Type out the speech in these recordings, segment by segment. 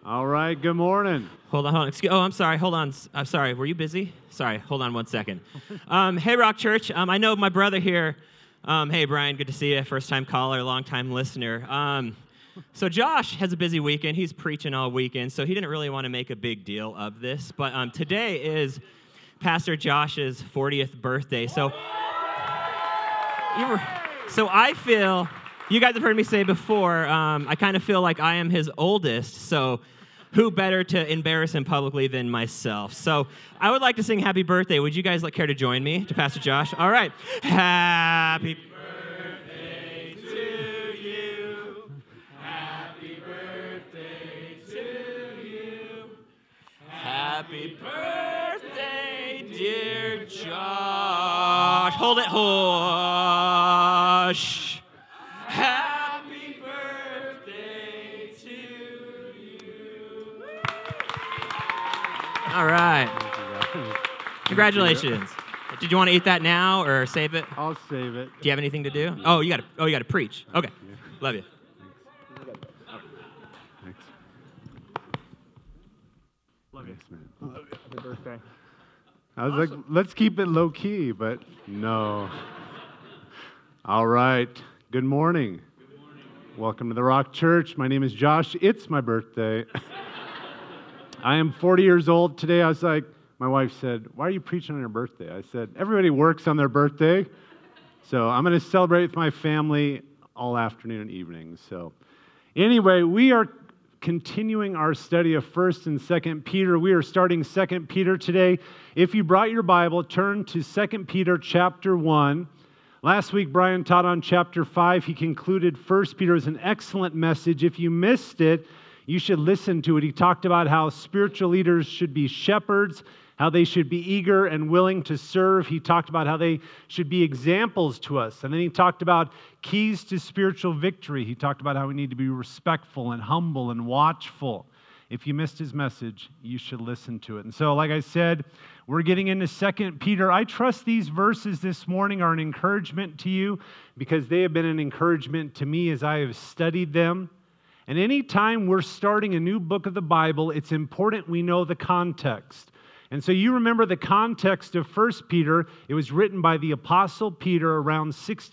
All right, good morning. Hold on. I'm sorry. Hold on. I'm sorry. Were you busy? Sorry. Hold on 1 second. Hey, Rock Church. I know my brother here. Hey, Brian. Good to see you. First-time caller, long-time listener. So Josh has a busy weekend. He's preaching all weekend, so he didn't really want to make a big deal of this. But today is Pastor Josh's 40th birthday. So I feel, you guys have heard me say before, I kind of feel like I am his oldest, so who better to embarrass him publicly than myself? So I would like to sing Happy Birthday. Would you guys care to join me to Pastor Josh? All right. Happy birthday to you. Happy birthday to you. Happy birthday, dear Josh. Hold it, hush. Happy birthday to you. All right. Congratulations. Did you want to eat that now or save it? I'll save it. Do you have anything to do? Oh, you got to preach. Okay. Love you. Thanks. Love you. Thanks, man. Happy birthday. I was like, let's keep it low key, but no. All right. Good morning. Good morning. Welcome to the Rock Church. My name is Josh. It's my birthday. I am 40 years old today. I was like, my wife said, why are you preaching on your birthday? I said, everybody works on their birthday. So I'm going to celebrate with my family all afternoon and evening. So anyway, we are continuing our study of 1st and 2nd Peter. We are starting 2nd Peter today. If you brought your Bible, turn to 2nd Peter chapter 1. Last week, Brian taught on chapter 5. He concluded 1 Peter as an excellent message. If you missed it, you should listen to it. He talked about how spiritual leaders should be shepherds, how they should be eager and willing to serve. He talked about how they should be examples to us. And then he talked about keys to spiritual victory. He talked about how we need to be respectful and humble and watchful. If you missed his message, you should listen to it. And so, like I said, we're getting into 2 Peter. I trust these verses this morning are an encouragement to you because they have been an encouragement to me as I have studied them. And anytime we're starting a new book of the Bible, it's important we know the context. And so you remember the context of 1 Peter. It was written by the Apostle Peter around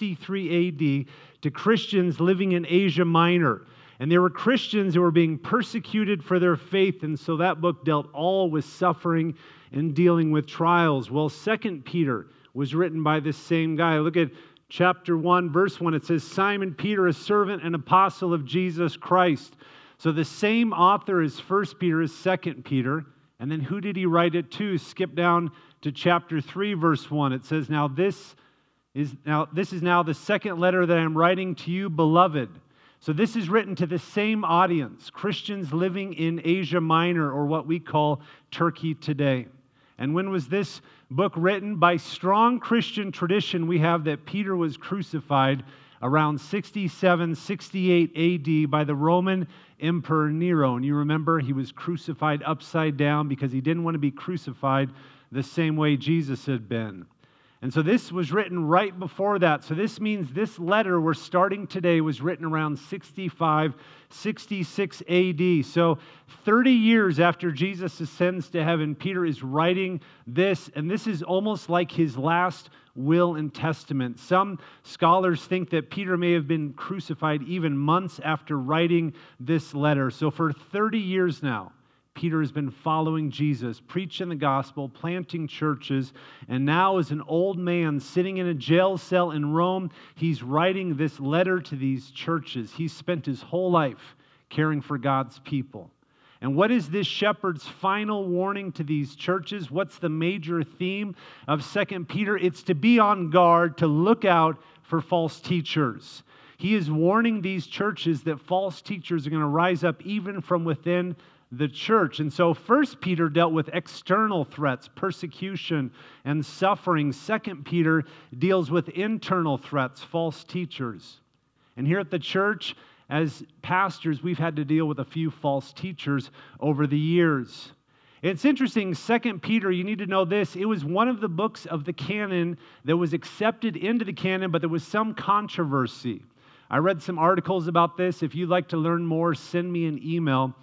63 AD to Christians living in Asia Minor. And there were Christians who were being persecuted for their faith, and so that book dealt all with suffering and dealing with trials. Well, 2 Peter was written by this same guy. Look at chapter 1, verse 1. It says, Simon Peter, a servant and apostle of Jesus Christ. So the same author as 1 Peter is 2 Peter. And then who did he write it to? Skip down to chapter 3, verse 1. It says, This is now the second letter that I am writing to you, beloved. So this is written to the same audience, Christians living in Asia Minor, or what we call Turkey today. And when was this book written? By strong Christian tradition, we have that Peter was crucified around 67, 68 AD by the Roman Emperor Nero. And you remember he was crucified upside down because he didn't want to be crucified the same way Jesus had been. And so this was written right before that. So this means this letter we're starting today was written around 65, 66 AD. So 30 years after Jesus ascends to heaven, Peter is writing this, and this is almost like his last will and testament. Some scholars think that Peter may have been crucified even months after writing this letter. So for 30 years now, Peter has been following Jesus, preaching the gospel, planting churches, and now as an old man sitting in a jail cell in Rome, he's writing this letter to these churches. He's spent his whole life caring for God's people. And what is this shepherd's final warning to these churches? What's the major theme of 2 Peter? It's to be on guard, to look out for false teachers. He is warning these churches that false teachers are going to rise up even from within the church. And so 1 Peter dealt with external threats, persecution and suffering. 2 Peter deals with internal threats, false teachers. And here at the church, as pastors, we've had to deal with a few false teachers over the years. It's interesting, 2 Peter, you need to know this, it was one of the books of the canon that was accepted into the canon, but there was some controversy. I read some articles about this. If you'd like to learn more, send me an email.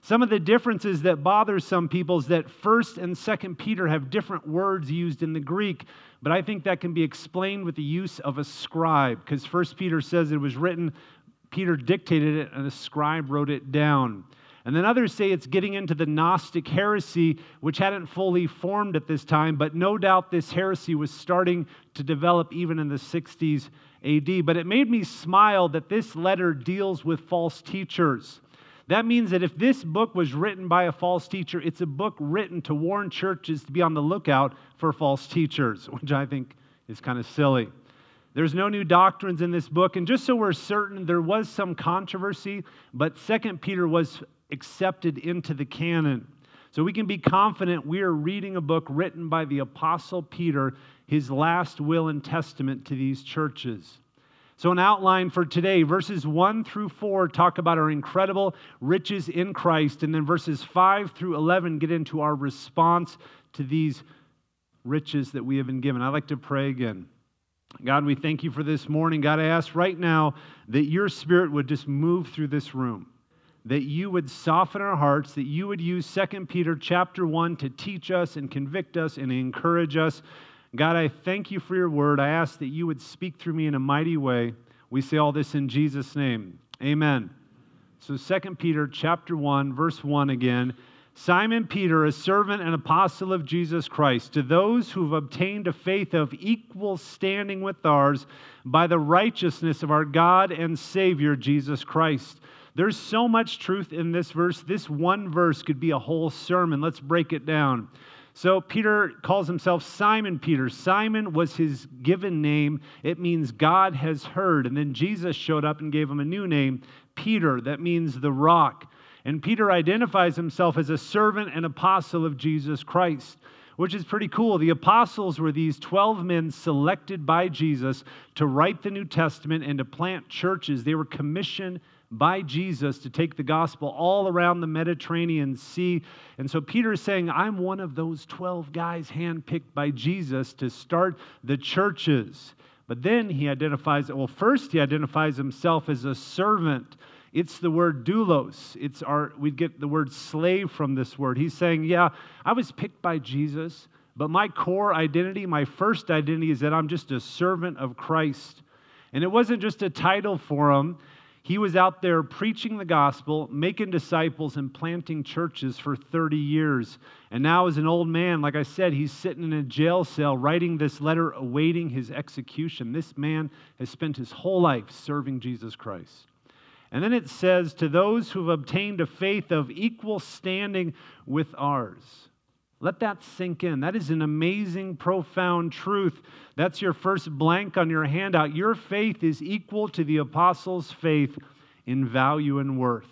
Some of the differences that bother some people is that 1st and 2nd Peter have different words used in the Greek, but I think that can be explained with the use of a scribe, because 1st Peter says it was written, Peter dictated it, and a scribe wrote it down. And then others say it's getting into the Gnostic heresy, which hadn't fully formed at this time, but no doubt this heresy was starting to develop even in the 60s AD. But it made me smile that this letter deals with false teachers. That means that if this book was written by a false teacher, it's a book written to warn churches to be on the lookout for false teachers, which I think is kind of silly. There's no new doctrines in this book, and just so we're certain, there was some controversy, but 2 Peter was accepted into the canon. So we can be confident we are reading a book written by the Apostle Peter, his last will and testament to these churches. So an outline for today, verses 1 through 4 talk about our incredible riches in Christ, and then verses 5 through 11 get into our response to these riches that we have been given. I'd like to pray again. God, we thank you for this morning. God, I ask right now that your Spirit would just move through this room, that you would soften our hearts, that you would use 2 Peter chapter 1 to teach us and convict us and encourage us. God, I thank you for your word. I ask that you would speak through me in a mighty way. We say all this in Jesus' name. Amen. So 2 Peter chapter 1, verse 1 again. Simon Peter, a servant and apostle of Jesus Christ, to those who have obtained a faith of equal standing with ours by the righteousness of our God and Savior, Jesus Christ. There's so much truth in this verse. This one verse could be a whole sermon. Let's break it down. So Peter calls himself Simon Peter. Simon was his given name. It means God has heard. And then Jesus showed up and gave him a new name, Peter. That means the rock. And Peter identifies himself as a servant and apostle of Jesus Christ, which is pretty cool. The apostles were these 12 men selected by Jesus to write the New Testament and to plant churches. They were commissioned by Jesus to take the gospel all around the Mediterranean Sea. And so Peter is saying, I'm one of those 12 guys handpicked by Jesus to start the churches. But then he identifies, first he identifies himself as a servant. It's the word doulos. We get the word slave from this word. He's saying, yeah, I was picked by Jesus, but my core identity, my first identity is that I'm just a servant of Christ. And it wasn't just a title for him. He was out there preaching the gospel, making disciples, and planting churches for 30 years. And now as an old man, like I said, he's sitting in a jail cell writing this letter awaiting his execution. This man has spent his whole life serving Jesus Christ. And then it says, to those who have obtained a faith of equal standing with ours. Let that sink in. That is an amazing, profound truth. That's your first blank on your handout. Your faith is equal to the apostles' faith in value and worth.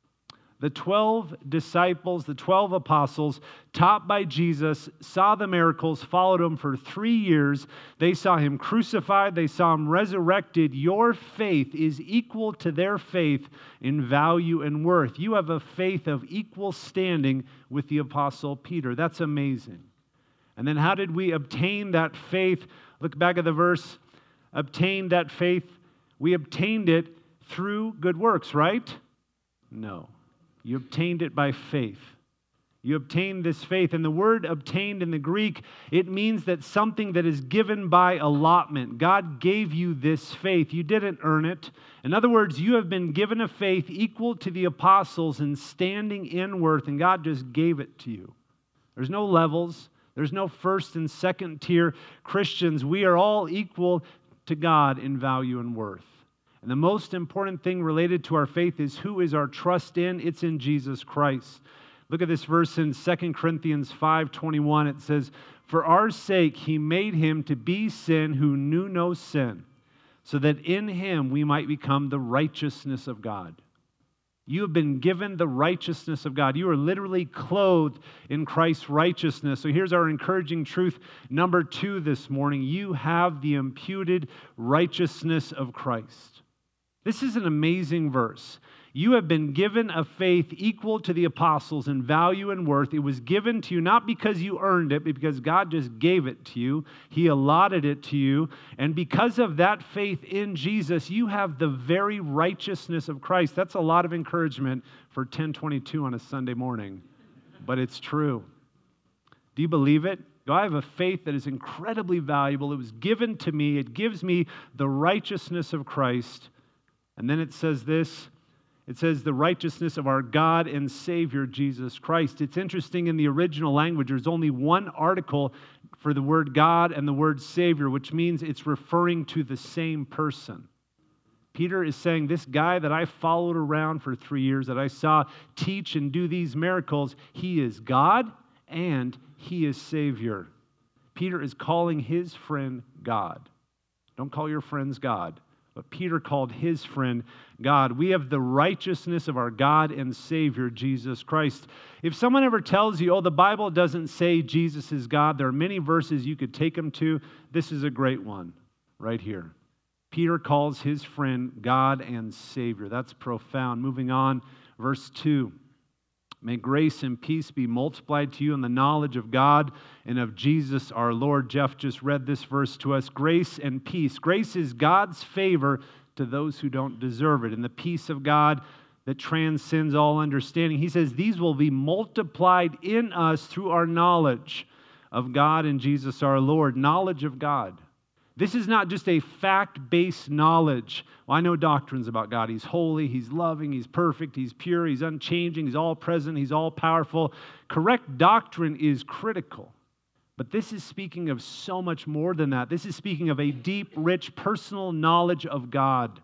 The 12 disciples, the 12 apostles, taught by Jesus, saw the miracles, followed him for 3 years. They saw him crucified. They saw him resurrected. Your faith is equal to their faith in value and worth. You have a faith of equal standing with the apostle Peter. That's amazing. And then how did we obtain that faith? Look back at the verse. Obtain that faith. We obtained it through good works, right? No. You obtained it by faith. You obtained this faith. And the word obtained in the Greek, it means that something that is given by allotment. God gave you this faith. You didn't earn it. In other words, you have been given a faith equal to the apostles in standing in worth, and God just gave it to you. There's no levels. There's no first and second tier Christians. We are all equal to God in value and worth. And the most important thing related to our faith is who is our trust in? It's in Jesus Christ. Look at this verse in 2 Corinthians 5:21. It says, for our sake he made him to be sin who knew no sin, so that in him we might become the righteousness of God. You have been given the righteousness of God. You are literally clothed in Christ's righteousness. So here's our encouraging truth number 2 this morning. You have the imputed righteousness of Christ. This is an amazing verse. You have been given a faith equal to the apostles in value and worth. It was given to you not because you earned it, but because God just gave it to you. He allotted it to you. And because of that faith in Jesus, you have the very righteousness of Christ. That's a lot of encouragement for 10:22 on a Sunday morning, but it's true. Do you believe it? I have a faith that is incredibly valuable. It was given to me. It gives me the righteousness of Christ. And then it says this. It says the righteousness of our God and Savior, Jesus Christ. It's interesting, in the original language, there's only one article for the word God and the word Savior, which means it's referring to the same person. Peter is saying, this guy that I followed around for 3 years, that I saw teach and do these miracles, he is God and he is Savior. Peter is calling his friend God. Don't call your friends God. But Peter called his friend God. We have the righteousness of our God and Savior, Jesus Christ. If someone ever tells you, oh, the Bible doesn't say Jesus is God, there are many verses you could take them to. This is a great one right here. Peter calls his friend God and Savior. That's profound. Moving on, verse 2. May grace and peace be multiplied to you in the knowledge of God and of Jesus our Lord. Jeff just read this verse to us. Grace and peace. Grace is God's favor to those who don't deserve it. And the peace of God that transcends all understanding. He says these will be multiplied in us through our knowledge of God and Jesus our Lord. Knowledge of God. This is not just a fact-based knowledge. Well, I know doctrines about God. He's holy, He's loving, He's perfect, He's pure, He's unchanging, He's all-present, He's all-powerful. Correct doctrine is critical. But this is speaking of so much more than that. This is speaking of a deep, rich, personal knowledge of God.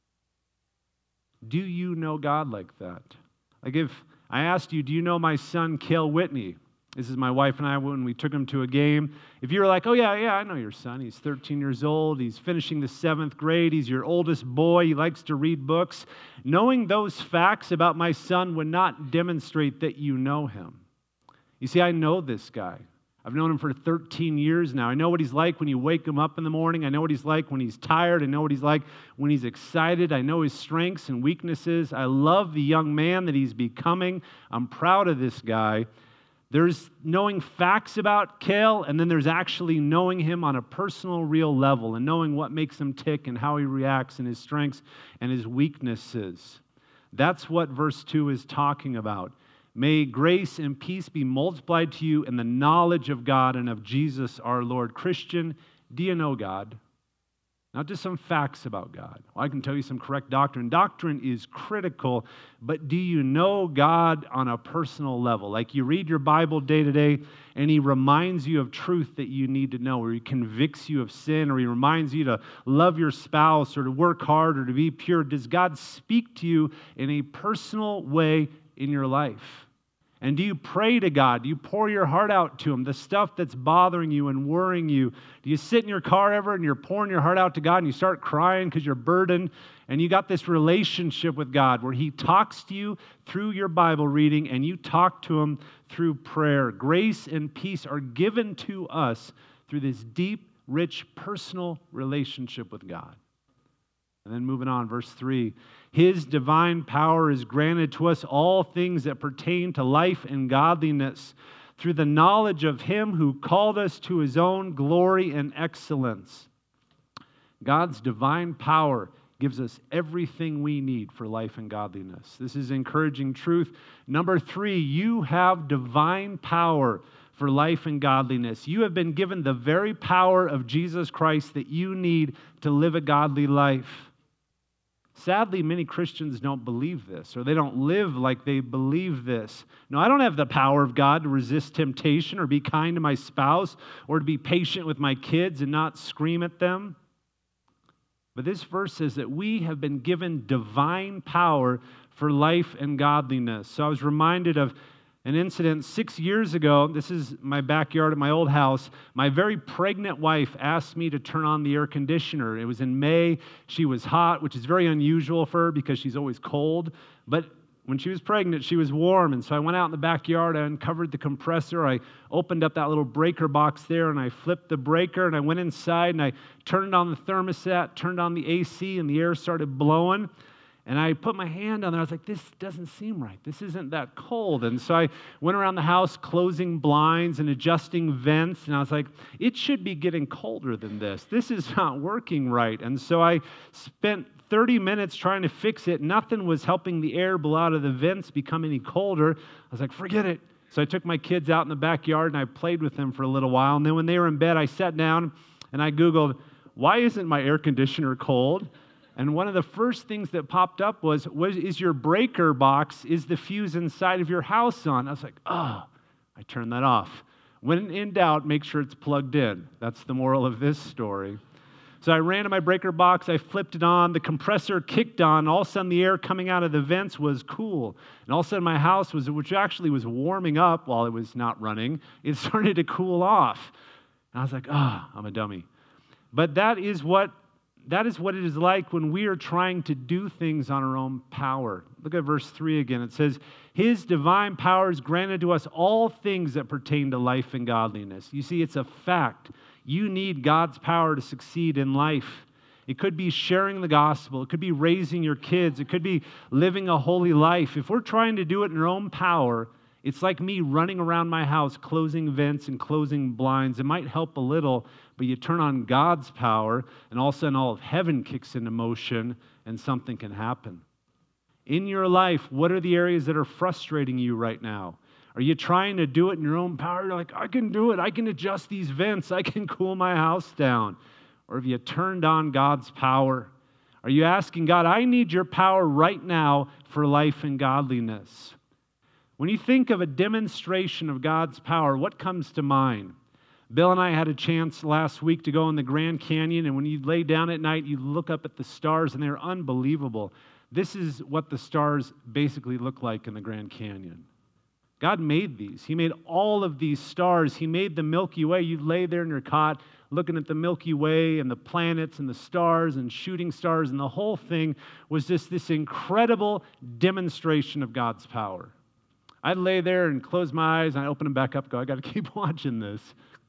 Do you know God like that? Like if I asked you, do you know my son, Cale Whitney? This is my wife and I when we took him to a game. If you were like, oh, yeah, I know your son. He's 13 years old. He's finishing the 7th grade. He's your oldest boy. He likes to read books. Knowing those facts about my son would not demonstrate that you know him. You see, I know this guy. I've known him for 13 years now. I know what he's like when you wake him up in the morning. I know what he's like when he's tired. I know what he's like when he's excited. I know his strengths and weaknesses. I love the young man that he's becoming. I'm proud of this guy. There's knowing facts about Cale, and then there's actually knowing him on a personal, real level and knowing what makes him tick and how he reacts and his strengths and his weaknesses. That's what verse 2 is talking about. May grace and peace be multiplied to you in the knowledge of God and of Jesus our Lord. Christian, do you know God? Not just some facts about God. Well, I can tell you some correct doctrine. Doctrine is critical, but do you know God on a personal level? Like you read your Bible day to day, and He reminds you of truth that you need to know, or He convicts you of sin, or He reminds you to love your spouse, or to work hard, or to be pure. Does God speak to you in a personal way in your life? And do you pray to God? Do you pour your heart out to Him? The stuff that's bothering you and worrying you. Do you sit in your car ever and you're pouring your heart out to God and you start crying because you're burdened and you got this relationship with God where He talks to you through your Bible reading and you talk to Him through prayer? Grace and peace are given to us through this deep, rich, personal relationship with God. And then moving on, verse 3. His divine power is granted to us all things that pertain to life and godliness through the knowledge of Him who called us to His own glory and excellence. God's divine power gives us everything we need for life and godliness. This is encouraging truth. Number 3, you have divine power for life and godliness. You have been given the very power of Jesus Christ that you need to live a godly life. Sadly, many Christians don't believe this, or they don't live like they believe this. No, I don't have the power of God to resist temptation or be kind to my spouse or to be patient with my kids and not scream at them. But this verse says that we have been given divine power for life and godliness. So I was reminded of an incident 6 years ago. This is my backyard at my old house. My very pregnant wife asked me to turn on the air conditioner. It was in May. She was hot, which is very unusual for her because she's always cold. But when she was pregnant, she was warm. And so I went out in the backyard. I uncovered the compressor. I opened up that little breaker box there, and I flipped the breaker, and I went inside, and I turned on the thermostat, turned on the AC, and the air started blowing. And I put my hand on there. I was like, this doesn't seem right. This isn't that cold. And so I went around the house closing blinds and adjusting vents. And I was like, it should be getting colder than this. This is not working right. And so I spent 30 minutes trying to fix it. Nothing was helping the air blow out of the vents become any colder. I was like, forget it. So I took my kids out in the backyard and I played with them for a little while. And then when they were in bed, I sat down and I Googled, why isn't my air conditioner cold? And one of the first things that popped up was is your breaker box, is the fuse inside of your house on? I was like, oh, I turned that off. When in doubt, make sure it's plugged in. That's the moral of this story. So I ran to my breaker box, I flipped it on, the compressor kicked on, all of a sudden the air coming out of the vents was cool. And all of a sudden my house, which actually was warming up while it was not running, it started to cool off. And I was like, I'm a dummy. But that is what it is like when we are trying to do things on our own power. Look at verse 3 again. It says, His divine power is granted to us all things that pertain to life and godliness. You see, it's a fact. You need God's power to succeed in life. It could be sharing the gospel. It could be raising your kids. It could be living a holy life. If we're trying to do it in our own power, it's like me running around my house, closing vents and closing blinds. It might help a little, but you turn on God's power, and all of a sudden all of heaven kicks into motion, and something can happen. In your life, what are the areas that are frustrating you right now? Are you trying to do it in your own power? You're like, I can do it. I can adjust these vents. I can cool my house down. Or have you turned on God's power? Are you asking God, I need your power right now for life and godliness? When you think of a demonstration of God's power, what comes to mind? Bill and I had a chance last week to go in the Grand Canyon, and when you lay down at night, you look up at the stars, and they're unbelievable. This is what the stars basically look like in the Grand Canyon. God made these. He made all of these stars. He made the Milky Way. You lay there in your cot looking at the Milky Way and the planets and the stars and shooting stars, and the whole thing was just this incredible demonstration of God's power. I'd lay there and close my eyes, and I'd open them back up and go, I got to keep watching this.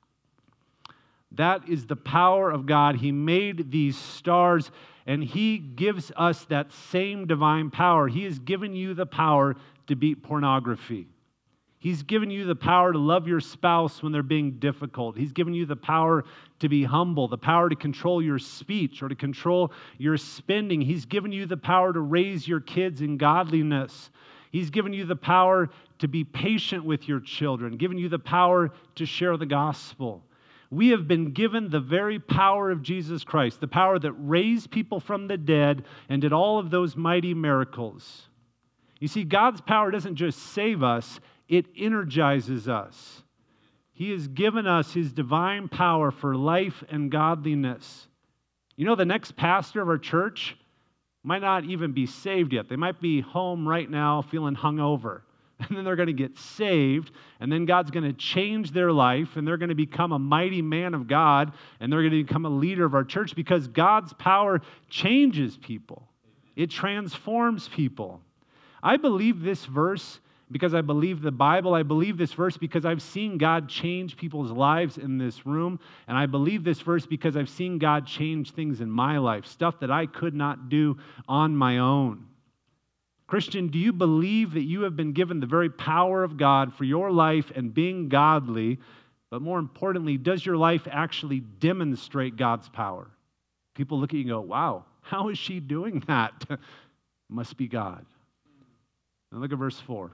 That is the power of God. He made these stars, and He gives us that same divine power. He has given you the power to beat pornography. He's given you the power to love your spouse when they're being difficult. He's given you the power to be humble, the power to control your speech or to control your spending. He's given you the power to raise your kids in godliness. He's given you the power to be patient with your children, given you the power to share the gospel. We have been given the very power of Jesus Christ, the power that raised people from the dead and did all of those mighty miracles. You see, God's power doesn't just save us, it energizes us. He has given us His divine power for life and godliness. You know, the next pastor of our church might not even be saved yet. They might be home right now feeling hungover. And then they're going to get saved, and then God's going to change their life, and they're going to become a mighty man of God, and they're going to become a leader of our church because God's power changes people. It transforms people. I believe this verse because I believe the Bible. I believe this verse because I've seen God change people's lives in this room, and I believe this verse because I've seen God change things in my life, stuff that I could not do on my own. Christian, do you believe that you have been given the very power of God for your life and being godly? But more importantly, does your life actually demonstrate God's power? People look at you and go, wow, how is she doing that? Must be God. Now look at verse 4.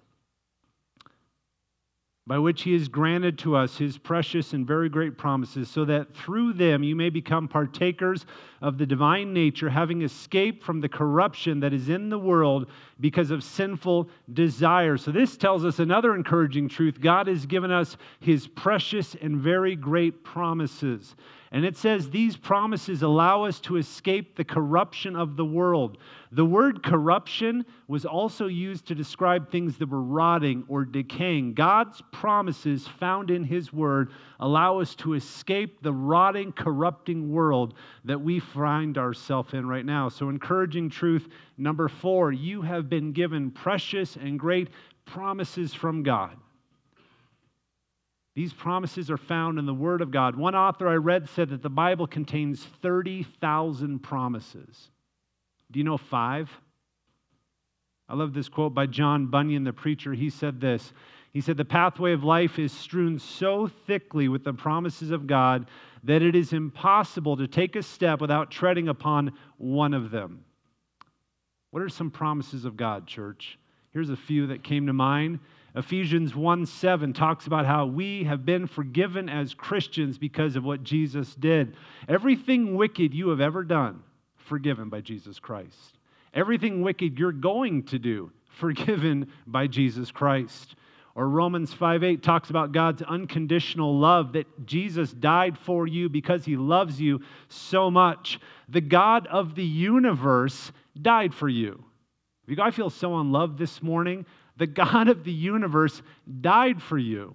By which He has granted to us His precious and very great promises, so that through them you may become partakers of the divine nature, having escaped from the corruption that is in the world because of sinful desire. So this tells us another encouraging truth. God has given us His precious and very great promises. And it says these promises allow us to escape the corruption of the world. The word corruption was also used to describe things that were rotting or decaying. God's promises found in His Word allow us to escape the rotting, corrupting world that we find ourselves in right now. So encouraging truth number 4, you have been given precious and great promises from God. These promises are found in the Word of God. One author I read said that the Bible contains 30,000 promises. Do you know 5? I love this quote by John Bunyan, the preacher. He said this. He said, the pathway of life is strewn so thickly with the promises of God that it is impossible to take a step without treading upon one of them. What are some promises of God, church? Here's a few that came to mind. Ephesians 1:7 talks about how we have been forgiven as Christians because of what Jesus did. Everything wicked you have ever done, forgiven by Jesus Christ. Everything wicked you're going to do, forgiven by Jesus Christ. Or Romans 5:8 talks about God's unconditional love, that Jesus died for you because he loves you so much. The God of the universe died for you. If you guys feel so unloved this morning, the God of the universe died for you.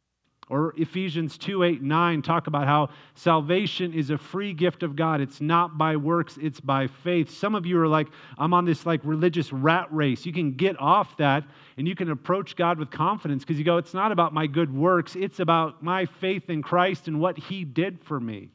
Or Ephesians 2:8-9 talk about how salvation is a free gift of God. It's not by works, it's by faith. Some of you are like, I'm on this like religious rat race. You can get off that and you can approach God with confidence because you go, it's not about my good works. It's about my faith in Christ and what he did for me.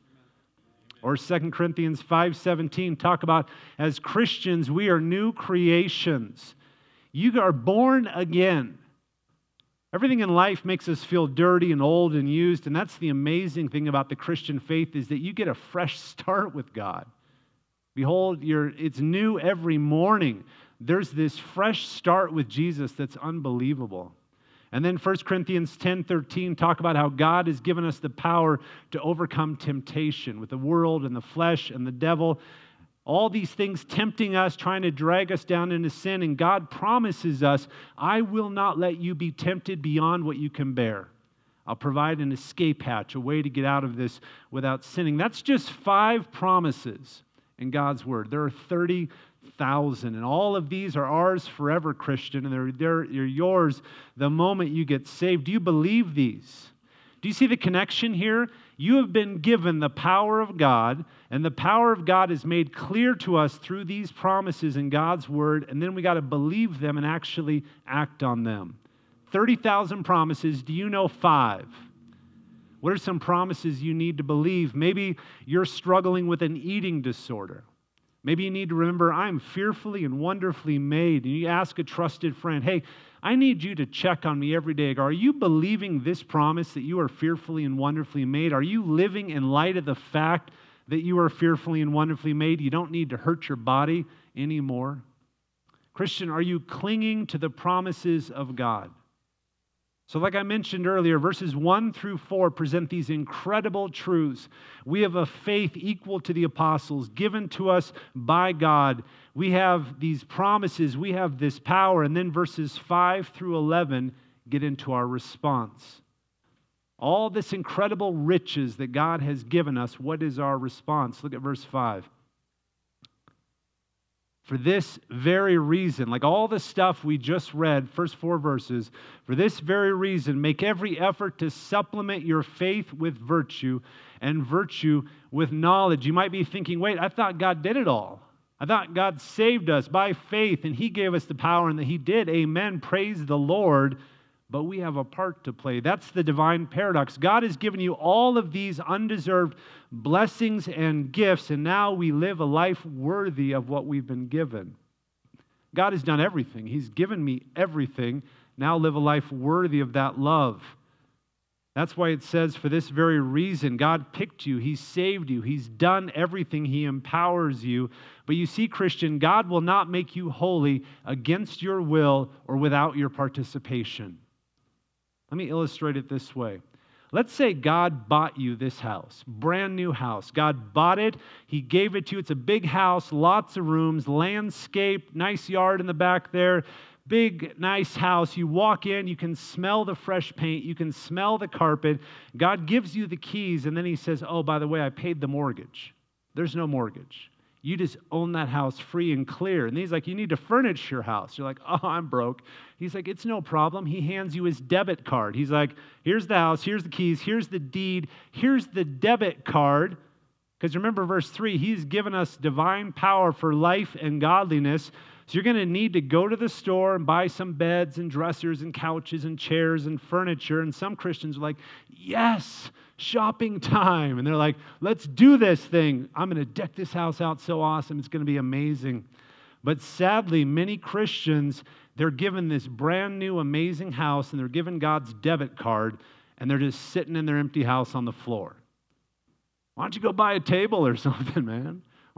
Or 2 Corinthians 5:17 talk about as Christians, we are new creations. You are born again. Everything in life makes us feel dirty and old and used, and that's the amazing thing about the Christian faith is that you get a fresh start with God. Behold, it's new every morning. There's this fresh start with Jesus that's unbelievable. And then 1 Corinthians 10:13 talk about how God has given us the power to overcome temptation with the world and the flesh and the devil. All these things tempting us, trying to drag us down into sin. And God promises us, I will not let you be tempted beyond what you can bear. I'll provide an escape hatch, a way to get out of this without sinning. That's just 5 promises in God's Word. There are 30,000. And all of these are ours forever, Christian. And they're yours the moment you get saved. Do you believe these? Do you see the connection here? You have been given the power of God, and the power of God is made clear to us through these promises in God's Word, and then we got to believe them and actually act on them. 30,000 promises. Do you know 5? What are some promises you need to believe? Maybe you're struggling with an eating disorder. Maybe you need to remember, I'm fearfully and wonderfully made. And you ask a trusted friend, hey, I need you to check on me every day. Are you believing this promise that you are fearfully and wonderfully made? Are you living in light of the fact that you are fearfully and wonderfully made? You don't need to hurt your body anymore. Christian, are you clinging to the promises of God? So like I mentioned earlier, verses 1-4 present these incredible truths. We have a faith equal to the apostles given to us by God. We have these promises. We have this power. And then verses 5-11 get into our response. All this incredible riches that God has given us, what is our response? Look at verse 5. For this very reason, like all the stuff we just read, first 4 verses, for this very reason, make every effort to supplement your faith with virtue and virtue with knowledge. You might be thinking, wait, I thought God did it all. I thought God saved us by faith and he gave us the power and that he did. Amen. Praise the Lord. But we have a part to play. That's the divine paradox. God has given you all of these undeserved blessings and gifts, and now we live a life worthy of what we've been given. God has done everything. He's given me everything. Now live a life worthy of that love. That's why it says, for this very reason, God picked you. He saved you. He's done everything. He empowers you. But you see, Christian, God will not make you holy against your will or without your participation. Let me illustrate it this way. Let's say God bought you this house, brand new house. God bought it. He gave it to you. It's a big house, lots of rooms, landscape, nice yard in the back there, big, nice house. You walk in, you can smell the fresh paint. You can smell the carpet. God gives you the keys, and then he says, oh, by the way, I paid the mortgage. There's no mortgage. You just own that house free and clear. And he's like, you need to furnish your house. You're like, oh, I'm broke. He's like, it's no problem. He hands you his debit card. He's like, here's the house, here's the keys, here's the deed, here's the debit card. Because remember verse 3, he's given us divine power for life and godliness. So you're going to need to go to the store and buy some beds and dressers and couches and chairs and furniture. And some Christians are like, yes, shopping time. And they're like, let's do this thing. I'm going to deck this house out so awesome. It's going to be amazing. But sadly, many Christians, they're given this brand new amazing house and they're given God's debit card and they're just sitting in their empty house on the floor. Why don't you go buy a table or something, man? Why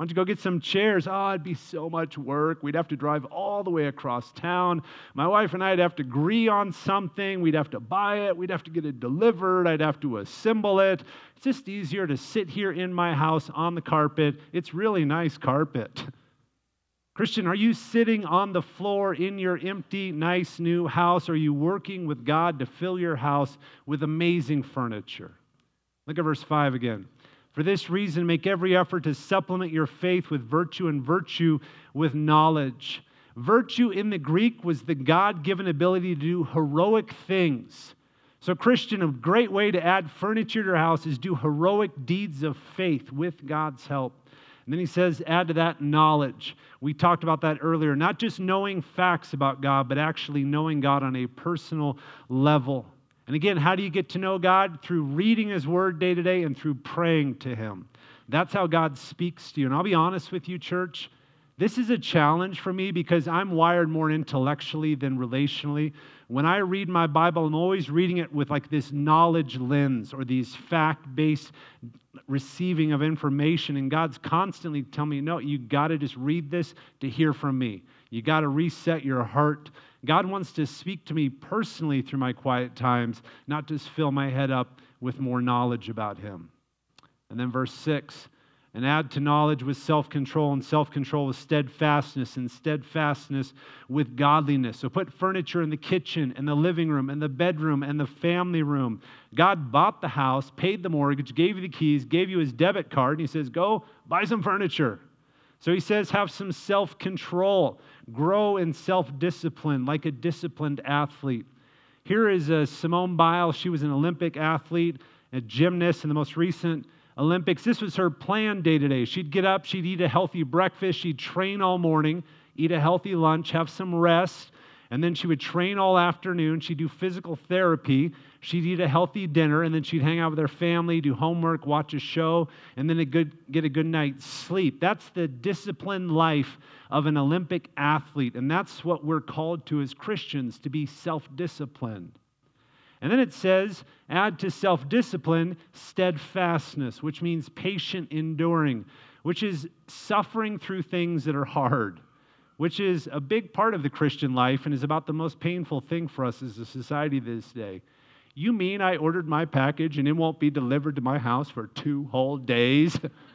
Why don't you go get some chairs? Oh, it'd be so much work. We'd have to drive all the way across town. My wife and I'd have to agree on something. We'd have to buy it. We'd have to get it delivered. I'd have to assemble it. It's just easier to sit here in my house on the carpet. It's really nice carpet. Christian, are you sitting on the floor in your empty, nice new house? Or are you working with God to fill your house with amazing furniture? Look at verse 5 again. For this reason, make every effort to supplement your faith with virtue and virtue with knowledge. Virtue in the Greek was the God-given ability to do heroic things. So, Christian, a great way to add furniture to your house is do heroic deeds of faith with God's help. And then he says, add to that knowledge. We talked about that earlier. Not just knowing facts about God, but actually knowing God on a personal level. And again, how do you get to know God? Through reading His Word day to day and through praying to Him. That's how God speaks to you. And I'll be honest with you, church, this is a challenge for me because I'm wired more intellectually than relationally. When I read my Bible, I'm always reading it with like this knowledge lens or these fact-based receiving of information. And God's constantly telling me, no, you got to just read this to hear from me. You got to reset your heart. God wants to speak to me personally through my quiet times, not just fill my head up with more knowledge about Him. And then verse 6, and add to knowledge with self-control, and self-control with steadfastness, and steadfastness with godliness. So put furniture in the kitchen, and the living room, and the bedroom, and the family room. God bought the house, paid the mortgage, gave you the keys, gave you His debit card, and He says, go buy some furniture. So He says, have some self-control. Grow in self-discipline like a disciplined athlete. Here is Simone Biles. She was an Olympic athlete, a gymnast in the most recent Olympics. This was her plan day to day. She'd get up, she'd eat a healthy breakfast, she'd train all morning, eat a healthy lunch, have some rest, and then she would train all afternoon. She'd do physical therapy. She'd eat a healthy dinner, and then she'd hang out with her family, do homework, watch a show, and then get a good night's sleep. That's the disciplined life of an Olympic athlete, and that's what we're called to as Christians, to be self-disciplined. And then it says, add to self-discipline steadfastness, which means patient enduring, which is suffering through things that are hard, which is a big part of the Christian life and is about the most painful thing for us as a society this day. You mean I ordered my package and it won't be delivered to my house for 2 whole days?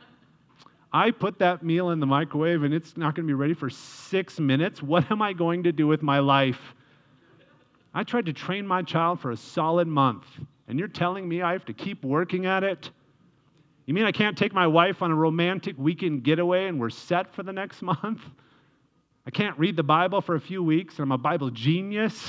I put that meal in the microwave and it's not going to be ready for 6 minutes. What am I going to do with my life? I tried to train my child for a solid month, and you're telling me I have to keep working at it? You mean I can't take my wife on a romantic weekend getaway and we're set for the next month? I can't read the Bible for a few weeks and I'm a Bible genius?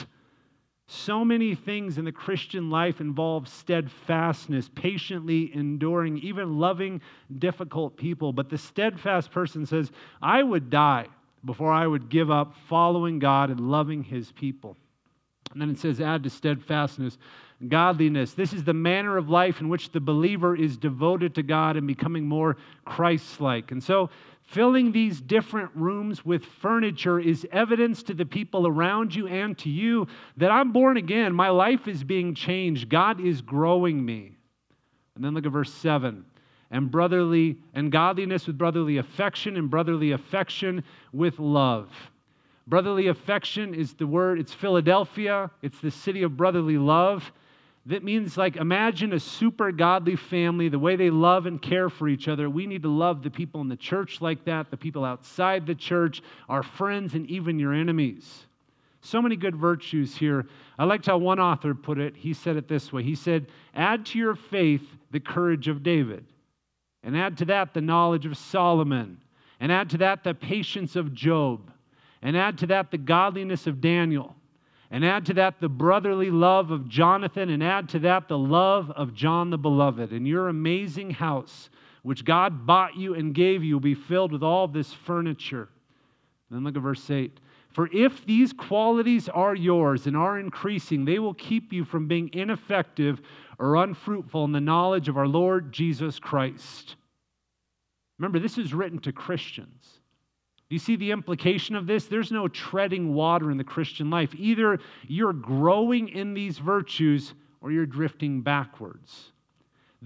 So many things in the Christian life involve steadfastness, patiently enduring, even loving difficult people. But the steadfast person says, I would die before I would give up following God and loving His people. And then it says, add to steadfastness godliness. This is the manner of life in which the believer is devoted to God and becoming more Christ-like. And so filling these different rooms with furniture is evidence to the people around you and to you that I'm born again. My life is being changed. God is growing me. And then look at verse 7. And godliness with brotherly affection, and brotherly affection with love. Brotherly affection is the word, it's Philadelphia. It's the city of brotherly love. That means, like, imagine a super godly family, the way they love and care for each other. We need to love the people in the church like that, the people outside the church, our friends, and even your enemies. So many good virtues here. I liked how one author put it. He said it this way. He said, add to your faith the courage of David, and add to that the knowledge of Solomon, and add to that the patience of Job, and add to that the godliness of Daniel, and add to that the brotherly love of Jonathan, and add to that the love of John the Beloved. And your amazing house, which God bought you and gave you, will be filled with all this furniture. Then look at verse 8. For if these qualities are yours and are increasing, they will keep you from being ineffective or unfruitful in the knowledge of our Lord Jesus Christ. Remember, this is written to Christians. Do you see the implication of this? There's no treading water in the Christian life. Either you're growing in these virtues or you're drifting backwards.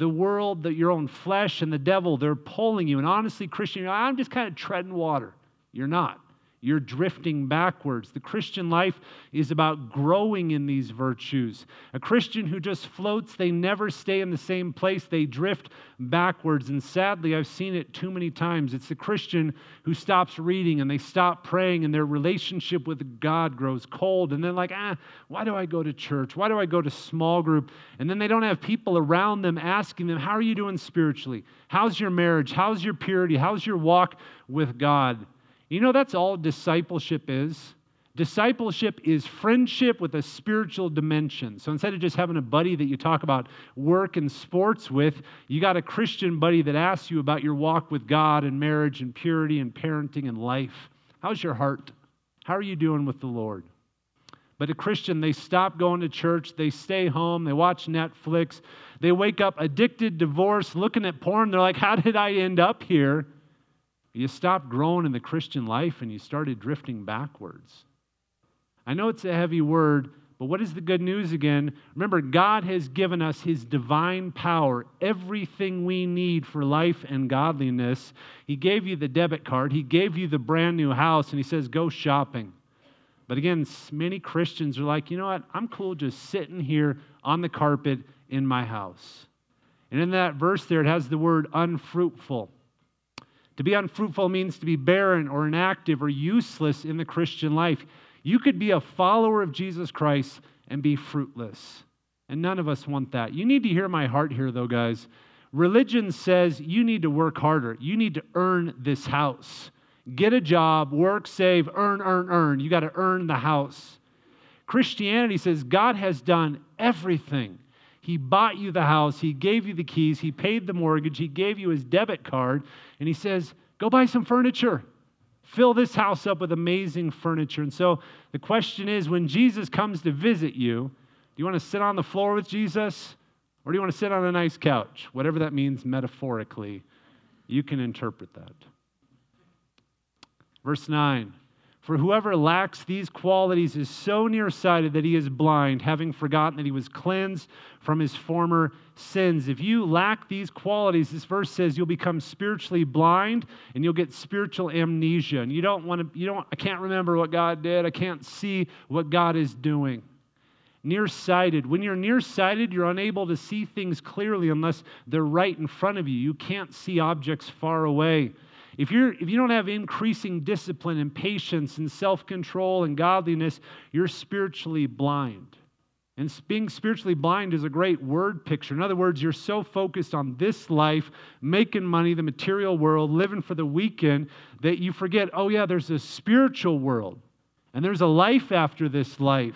the world, your own flesh, and the devil, they're pulling you. And honestly, Christian, I'm just kind of treading water. You're not. You're drifting backwards. The Christian life is about growing in these virtues. A Christian who just floats, they never stay in the same place. They drift backwards. And sadly, I've seen it too many times. It's the Christian who stops reading and they stop praying and their relationship with God grows cold. And they're like, why do I go to church? Why do I go to small group? And then they don't have people around them asking them, how are you doing spiritually? How's your marriage? How's your purity? How's your walk with God? You know, that's all discipleship is. Discipleship is friendship with a spiritual dimension. So instead of just having a buddy that you talk about work and sports with, you got a Christian buddy that asks you about your walk with God and marriage and purity and parenting and life. How's your heart? How are you doing with the Lord? But a Christian, they stop going to church, they stay home, they watch Netflix, they wake up addicted, divorced, looking at porn. They're like, how did I end up here? You stopped growing in the Christian life and you started drifting backwards. I know it's a heavy word, but what is the good news again? Remember, God has given us His divine power, everything we need for life and godliness. He gave you the debit card. He gave you the brand new house, and He says, go shopping. But again, many Christians are like, you know what? I'm cool just sitting here on the carpet in my house. And in that verse there, it has the word unfruitful. To be unfruitful means to be barren or inactive or useless in the Christian life. You could be a follower of Jesus Christ and be fruitless. And none of us want that. You need to hear my heart here, though, guys. Religion says you need to work harder. You need to earn this house. Get a job, work, save, earn. You got to earn the house. Christianity says God has done everything. He bought you the house. He gave you the keys. He paid the mortgage. He gave you His debit card. And He says, go buy some furniture. Fill this house up with amazing furniture. And so the question is, when Jesus comes to visit you, do you want to sit on the floor with Jesus? Or do you want to sit on a nice couch? Whatever that means metaphorically, you can interpret that. Verse 9. For whoever lacks these qualities is so nearsighted that he is blind, having forgotten that he was cleansed from his former sins. If you lack these qualities, this verse says you'll become spiritually blind and you'll get spiritual amnesia. And I can't remember what God did. I can't see what God is doing. Nearsighted. When you're nearsighted, you're unable to see things clearly unless they're right in front of you. You can't see objects far away. If you don't have increasing discipline and patience and self-control and godliness, you're spiritually blind. And being spiritually blind is a great word picture. In other words, you're so focused on this life, making money, the material world, living for the weekend, that you forget, oh yeah, there's a spiritual world. And there's a life after this life.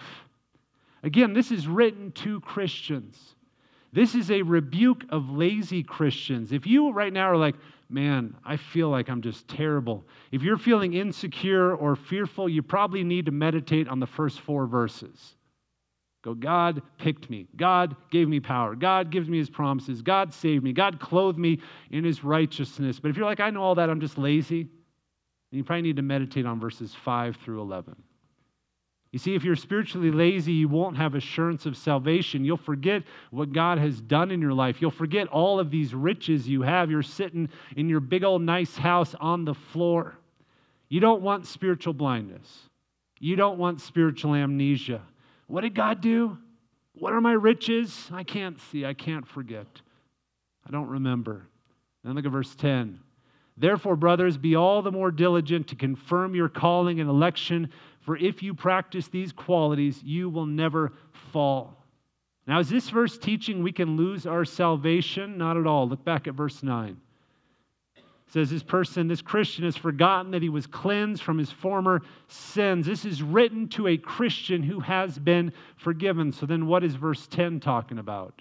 Again, this is written to Christians. This is a rebuke of lazy Christians. If you right now are like, man, I feel like I'm just terrible. If you're feeling insecure or fearful, you probably need to meditate on the first 4 verses. Go, God picked me. God gave me power. God gives me His promises. God saved me. God clothed me in His righteousness. But if you're like, I know all that, I'm just lazy, then you probably need to meditate on verses 5 through 11. You see, if you're spiritually lazy, you won't have assurance of salvation. You'll forget what God has done in your life. You'll forget all of these riches you have. You're sitting in your big old nice house on the floor. You don't want spiritual blindness. You don't want spiritual amnesia. What did God do? What are my riches? I can't see. I can't forget. I don't remember. Then look at verse 10. Therefore, brothers, be all the more diligent to confirm your calling and election, for if you practice these qualities, you will never fall. Now, is this verse teaching we can lose our salvation? Not at all. Look back at verse 9. It says this Christian has forgotten that he was cleansed from his former sins. This is written to a Christian who has been forgiven. So then what is verse 10 talking about?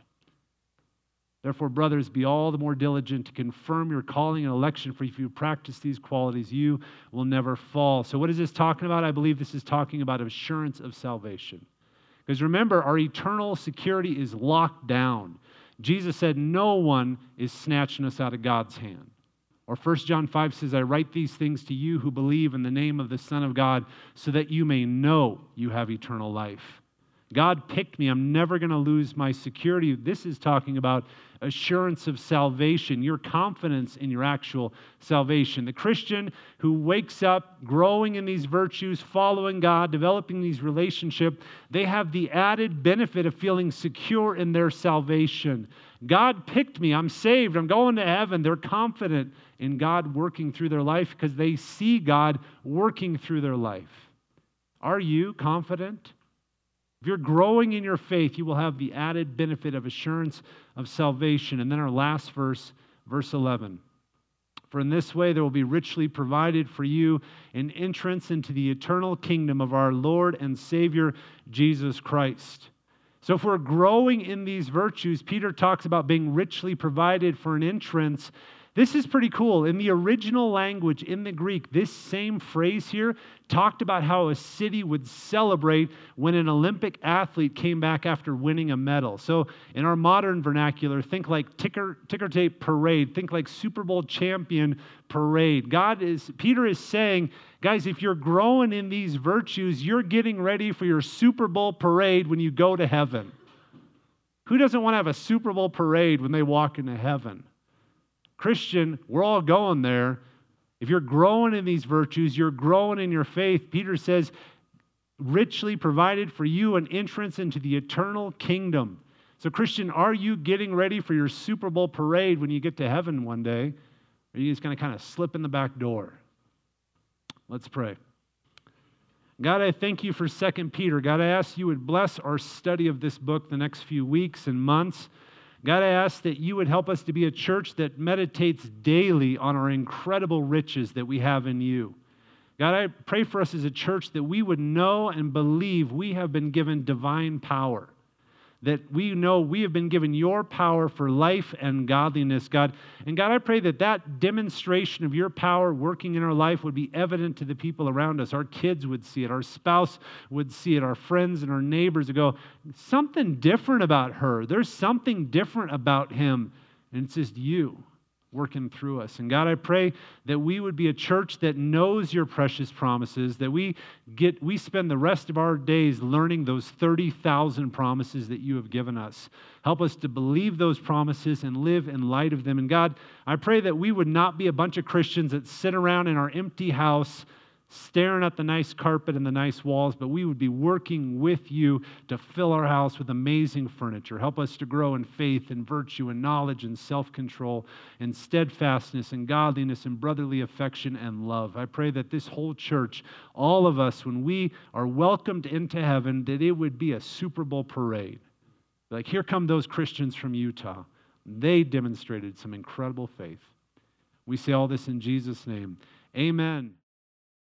Therefore, brothers, be all the more diligent to confirm your calling and election, for if you practice these qualities, you will never fall. So what is this talking about? I believe this is talking about assurance of salvation. Because remember, our eternal security is locked down. Jesus said no one is snatching us out of God's hand. Or 1 John 5 says, I write these things to you who believe in the name of the Son of God, so that you may know you have eternal life. God picked me. I'm never going to lose my security. This is talking about assurance of salvation, your confidence in your actual salvation. The Christian who wakes up growing in these virtues, following God, developing these relationships, they have the added benefit of feeling secure in their salvation. God picked me. I'm saved. I'm going to heaven. They're confident in God working through their life because they see God working through their life. Are you confident? If you're growing in your faith, you will have the added benefit of assurance of salvation. And then our last verse, verse 11. For in this way there will be richly provided for you an entrance into the eternal kingdom of our Lord and Savior, Jesus Christ. So if we're growing in these virtues, Peter talks about being richly provided for an entrance. This is pretty cool. In the original language, in the Greek, this same phrase here talked about how a city would celebrate when an Olympic athlete came back after winning a medal. So in our modern vernacular, think like ticker tape parade, think like Super Bowl champion parade. Peter is saying, guys, if you're growing in these virtues, you're getting ready for your Super Bowl parade when you go to heaven. Who doesn't want to have a Super Bowl parade when they walk into heaven? Christian, we're all going there. If you're growing in these virtues, you're growing in your faith. Peter says, richly provided for you an entrance into the eternal kingdom. So Christian, are you getting ready for your Super Bowl parade when you get to heaven one day? Or are you just going to kind of slip in the back door? Let's pray. God, I thank you for 2 Peter. God, I ask you would bless our study of this book the next few weeks and months. God, I ask that you would help us to be a church that meditates daily on our incredible riches that we have in you. God, I pray for us as a church that we would know and believe we have been given divine power, that we know we have been given your power for life and godliness, God. And God, I pray that that demonstration of your power working in our life would be evident to the people around us. Our kids would see it. Our spouse would see it. Our friends and our neighbors would go, something different about her. There's something different about him. And it's just you working through us. And God, I pray that we would be a church that knows your precious promises, that we spend the rest of our days learning those 30,000 promises that you have given us. Help us to believe those promises and live in light of them. And God, I pray that we would not be a bunch of Christians that sit around in our empty house staring at the nice carpet and the nice walls, but we would be working with you to fill our house with amazing furniture. Help us to grow in faith and virtue and knowledge and self-control and steadfastness and godliness and brotherly affection and love. I pray that this whole church, all of us, when we are welcomed into heaven, that it would be a Super Bowl parade. Like, here come those Christians from Utah. They demonstrated some incredible faith. We say all this in Jesus' name. Amen.